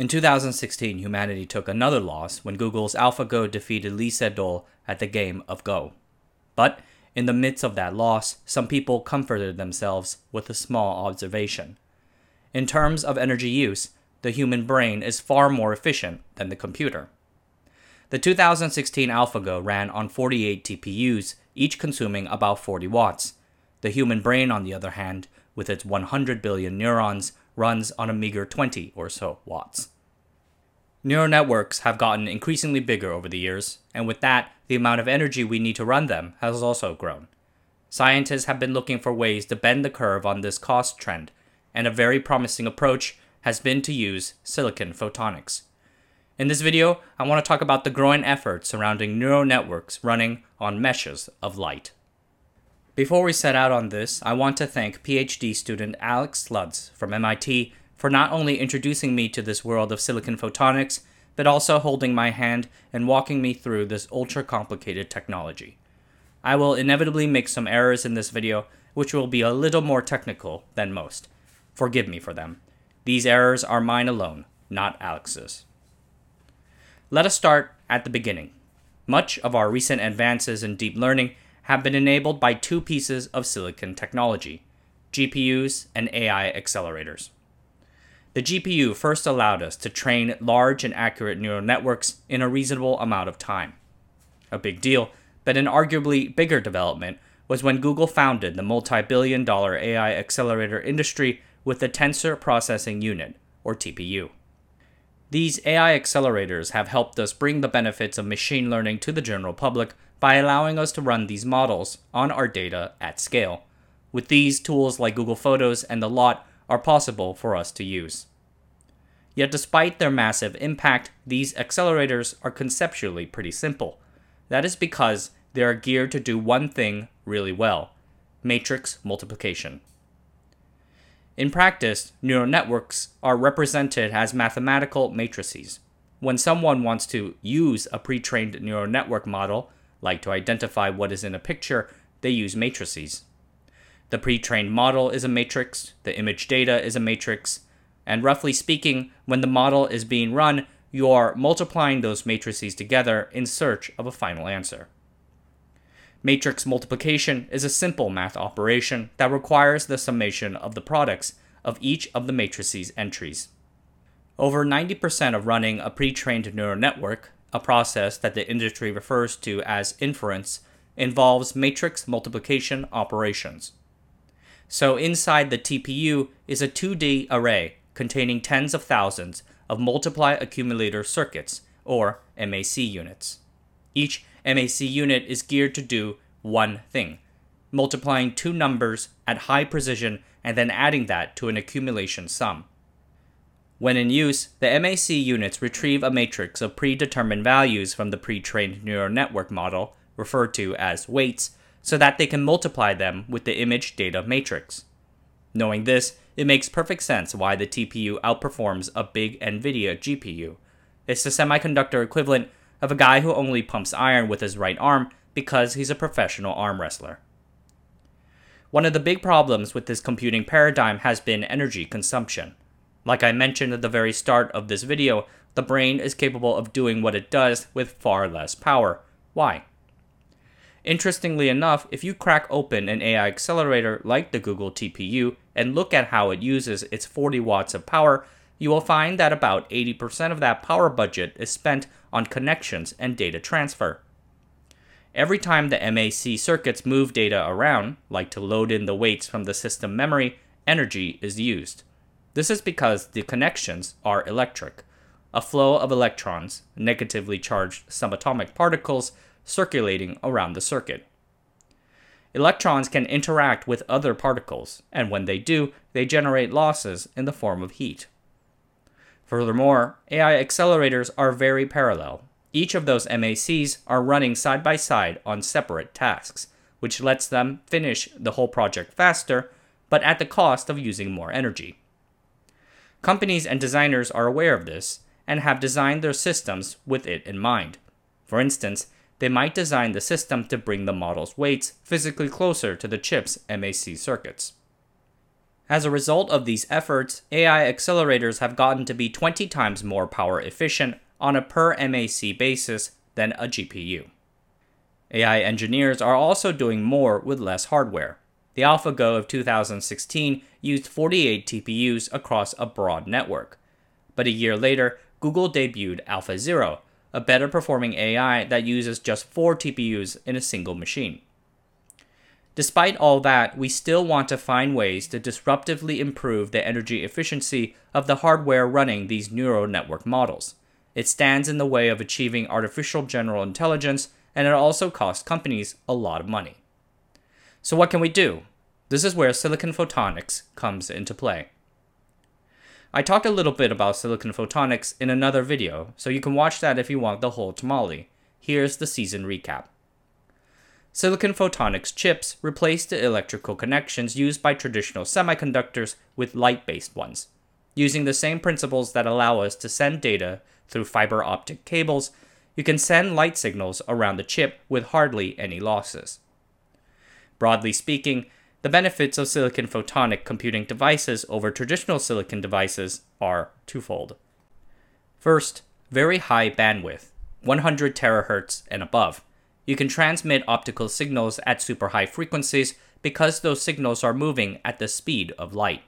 In 2016, humanity took another loss when Google's AlphaGo defeated Lee Sedol at the game of Go. But in the midst of that loss, some people comforted themselves with a small observation. In terms of energy use, the human brain is far more efficient than the computer. The 2016 AlphaGo ran on 48 TPUs, each consuming about 40 watts. The human brain, on the other hand, with its 100 billion neurons, runs on a meager 20 or so watts. Neural networks have gotten increasingly bigger over the years, and with that, the amount of energy we need to run them has also grown. Scientists have been looking for ways to bend the curve on this cost trend, and a very promising approach has been to use silicon photonics. In this video, I want to talk about the growing efforts surrounding neural networks running on meshes of light. Before we set out on this, I want to thank PhD student Alex Slutz from MIT for not only introducing me to this world of silicon photonics, but also holding my hand and walking me through this ultra-complicated technology. I will inevitably make some errors in this video, which will be a little more technical than most. Forgive me for them. These errors are mine alone, not Alex's. Let us start at the beginning. Much of our recent advances in deep learning have been enabled by two pieces of silicon technology, GPUs and AI accelerators. The GPU first allowed us to train large and accurate neural networks in a reasonable amount of time. A big deal, but an arguably bigger development was when Google founded the multi-billion-dollar AI accelerator industry with the Tensor Processing Unit, or TPU. These AI accelerators have helped us bring the benefits of machine learning to the general public by allowing us to run these models on our data at scale. With these, tools like Google Photos and the lot are possible for us to use. Yet despite their massive impact, these accelerators are conceptually pretty simple. That is because they are geared to do one thing really well: matrix multiplication. In practice, neural networks are represented as mathematical matrices. When someone wants to use a pre-trained neural network model, like to identify what is in a picture, they use matrices. The pre-trained model is a matrix, the image data is a matrix, and roughly speaking, when the model is being run, you are multiplying those matrices together in search of a final answer. Matrix multiplication is a simple math operation that requires the summation of the products of each of the matrices entries. Over 90% of running a pre-trained neural network, a process that the industry refers to as inference, involves matrix multiplication operations. So inside the TPU is a 2D array containing tens of thousands of multiply accumulator circuits, or MAC units. Each MAC unit is geared to do one thing: multiplying two numbers at high precision and then adding that to an accumulation sum. When in use, the MAC units retrieve a matrix of predetermined values from the pre-trained neural network model, referred to as weights, so that they can multiply them with the image data matrix. Knowing this, it makes perfect sense why the TPU outperforms a big NVIDIA GPU. It's the semiconductor equivalent of a guy who only pumps iron with his right arm because he's a professional arm wrestler. One of the big problems with this computing paradigm has been energy consumption. Like I mentioned at the very start of this video, the brain is capable of doing what it does with far less power. Why? Interestingly enough, if you crack open an AI accelerator like the Google TPU and look at how it uses its 40 watts of power, you will find that about 80% of that power budget is spent on connections and data transfer. Every time the MAC circuits move data around, like to load in the weights from the system memory, energy is used. This is because the connections are electric, a flow of electrons, negatively charged subatomic particles, circulating around the circuit. Electrons can interact with other particles, and when they do, they generate losses in the form of heat. Furthermore, AI accelerators are very parallel. Each of those MACs are running side by side on separate tasks, which lets them finish the whole project faster, but at the cost of using more energy. Companies and designers are aware of this and have designed their systems with it in mind. For instance, they might design the system to bring the model's weights physically closer to the chip's MAC circuits. As a result of these efforts, AI accelerators have gotten to be 20 times more power efficient on a per MAC basis than a GPU. AI engineers are also doing more with less hardware. The AlphaGo of 2016 used 48 TPUs across a broad network. But a year later, Google debuted AlphaZero, a better performing AI that uses just 4 TPUs in a single machine. Despite all that, we still want to find ways to disruptively improve the energy efficiency of the hardware running these neural network models. It stands in the way of achieving artificial general intelligence, and it also costs companies a lot of money. So what can we do? This is where silicon photonics comes into play. I talked a little bit about silicon photonics in another video, so you can watch that if you want the whole tamale. Here's the season recap. Silicon photonics chips replace the electrical connections used by traditional semiconductors with light-based ones. Using the same principles that allow us to send data through fiber optic cables, you can send light signals around the chip with hardly any losses. Broadly speaking, the benefits of silicon photonic computing devices over traditional silicon devices are twofold. First, very high bandwidth, 100 terahertz and above. You can transmit optical signals at super high frequencies because those signals are moving at the speed of light.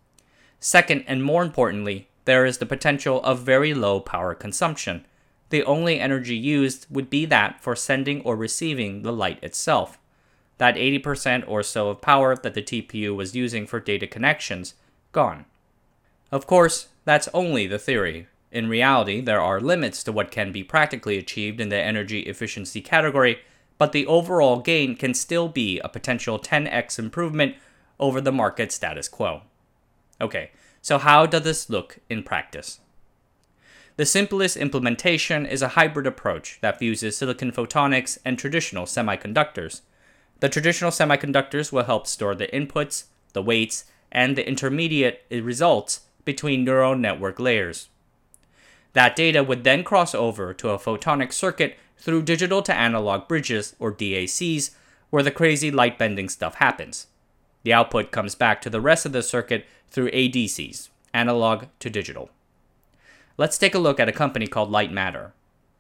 Second, and more importantly, there is the potential of very low power consumption. The only energy used would be that for sending or receiving the light itself. That 80% or so of power that the TPU was using for data connections, gone. Of course, that's only the theory. In reality, there are limits to what can be practically achieved in the energy efficiency category, but the overall gain can still be a potential 10x improvement over the market status quo. Okay, so how does this look in practice? The simplest implementation is a hybrid approach that fuses silicon photonics and traditional semiconductors. The traditional semiconductors will help store the inputs, the weights, and the intermediate results between neural network layers. That data would then cross over to a photonic circuit through digital to analog bridges, or DACs, where the crazy light bending stuff happens. The output comes back to the rest of the circuit through ADCs, analog to digital. Let's take a look at a company called Light Matter.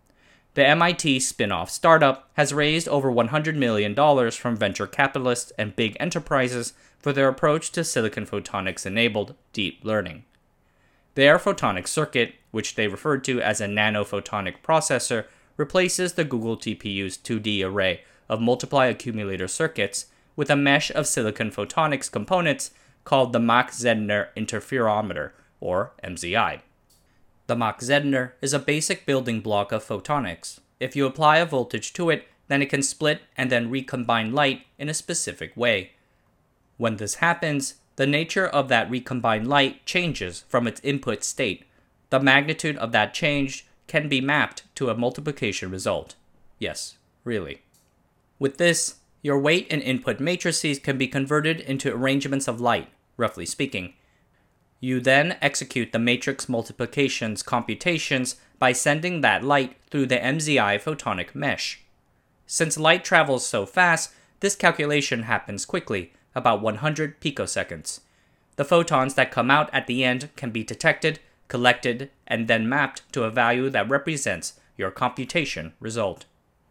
The MIT spin-off startup has raised over $100 million from venture capitalists and big enterprises for their approach to silicon photonics-enabled deep learning. Their photonic circuit, which they referred to as a nanophotonic processor, replaces the Google TPU's 2D array of multiply accumulator circuits with a mesh of silicon photonics components called the Mach-Zehnder interferometer, or MZI. The Mach-Zehnder is a basic building block of photonics. If you apply a voltage to it, then it can split and then recombine light in a specific way. When this happens, the nature of that recombined light changes from its input state. The magnitude of that change can be mapped to a multiplication result. Yes, really. With this, your weight and input matrices can be converted into arrangements of light, roughly speaking. You then execute the matrix multiplications computations by sending that light through the MZI photonic mesh. Since light travels so fast, this calculation happens quickly, about 100 picoseconds. The photons that come out at the end can be detected, collected, and then mapped to a value that represents your computation result.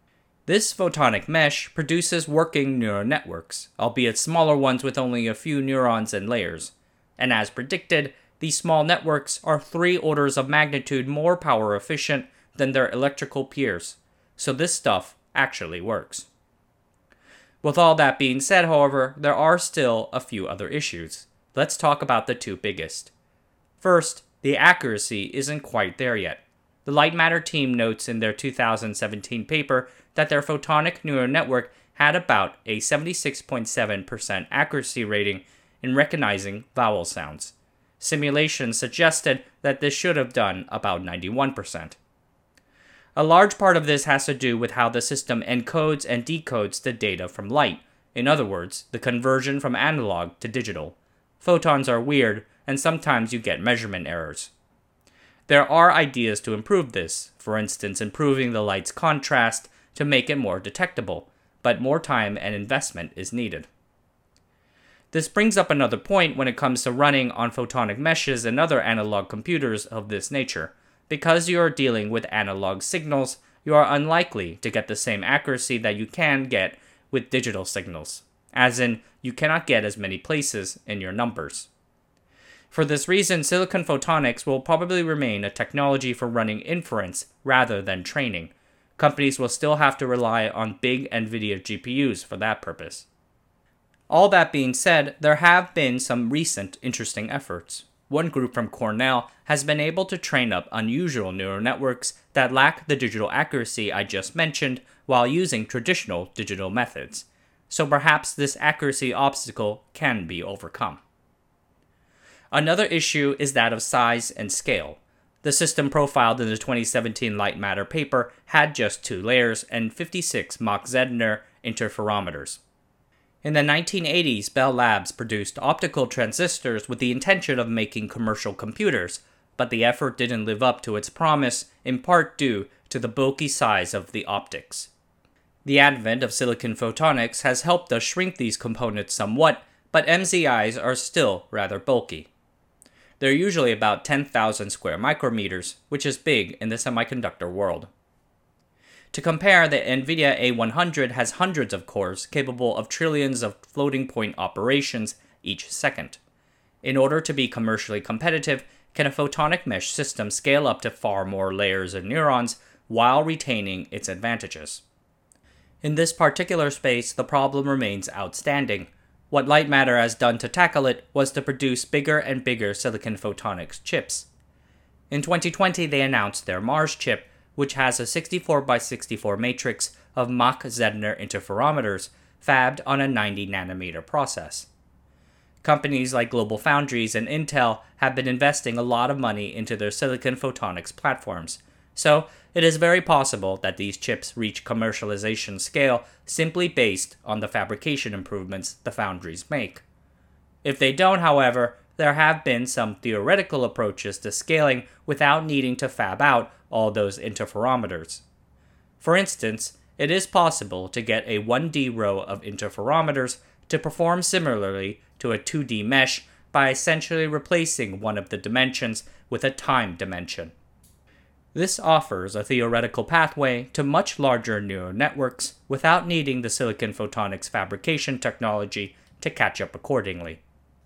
This photonic mesh produces working neural networks, albeit smaller ones with only a few neurons and layers. And as predicted, these small networks are 3 orders of magnitude more power efficient than their electrical peers, so this stuff actually works. With all that being said, however, there are still a few other issues. Let's talk about the 2 biggest. First, the accuracy isn't quite there yet. The Light Matter team notes in their 2017 paper that their photonic neural network had about a 76.7% accuracy rating in recognizing vowel sounds. Simulations suggested that this should have done about 91%. A large part of this has to do with how the system encodes and decodes the data from light, in other words, the conversion from analog to digital. Photons are weird, and sometimes you get measurement errors. There are ideas to improve this, for instance improving the light's contrast to make it more detectable, but more time and investment is needed. This brings up another point when it comes to running on photonic meshes and other analog computers of this nature. Because you are dealing with analog signals, you are unlikely to get the same accuracy that you can get with digital signals, as in, you cannot get as many places in your numbers. For this reason, silicon photonics will probably remain a technology for running inference rather than training. Companies will still have to rely on big NVIDIA GPUs for that purpose. All that being said, there have been some recent interesting efforts. One group from Cornell has been able to train up unusual neural networks that lack the digital accuracy I just mentioned while using traditional digital methods. So perhaps this accuracy obstacle can be overcome. Another issue is that of size and scale. The system profiled in the 2017 Light Matter paper had just 2 layers and 56 Mach-Zehnder interferometers. In the 1980s, Bell Labs produced optical transistors with the intention of making commercial computers, but the effort didn't live up to its promise, in part due to the bulky size of the optics. The advent of silicon photonics has helped us shrink these components somewhat, but MZIs are still rather bulky. They're usually about 10,000 square micrometers, which is big in the semiconductor world. To compare, the NVIDIA A100 has hundreds of cores capable of trillions of floating point operations each second. In order to be commercially competitive, can a photonic mesh system scale up to far more layers of neurons while retaining its advantages? In this particular space, the problem remains outstanding. What Light Matter has done to tackle it was to produce bigger and bigger silicon photonics chips. In 2020, they announced their Mars chip, which has a 64 by 64 matrix of Mach-Zehnder interferometers fabbed on a 90 nanometer process. Companies like GlobalFoundries and Intel have been investing a lot of money into their silicon photonics platforms, so it is very possible that these chips reach commercialization scale simply based on the fabrication improvements the foundries make. If they don't, however, there have been some theoretical approaches to scaling without needing to fab out all those interferometers. For instance, it is possible to get a 1D row of interferometers to perform similarly to a 2D mesh by essentially replacing one of the dimensions with a time dimension. This offers a theoretical pathway to much larger neural networks without needing the silicon photonics fabrication technology to catch up accordingly.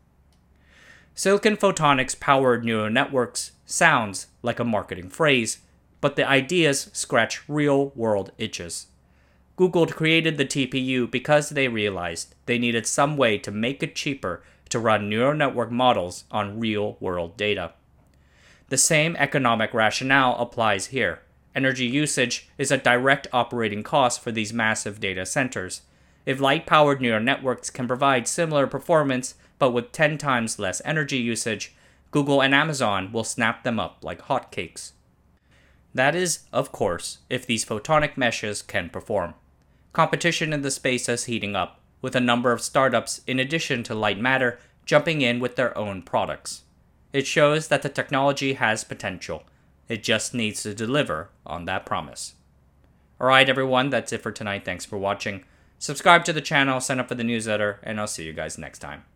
Silicon photonics powered neural networks sounds like a marketing phrase, but the ideas scratch real-world itches. Google created the TPU because they realized they needed some way to make it cheaper to run neural network models on real-world data. The same economic rationale applies here. Energy usage is a direct operating cost for these massive data centers. If light-powered neural networks can provide similar performance but with 10 times less energy usage, Google and Amazon will snap them up like hotcakes. That is, of course, if these photonic meshes can perform. Competition in the space is heating up, with a number of startups, in addition to Light Matter, jumping in with their own products. It shows that the technology has potential. It just needs to deliver on that promise. Alright everyone, that's it for tonight. Thanks for watching. Subscribe to the channel, sign up for the newsletter, and I'll see you guys next time.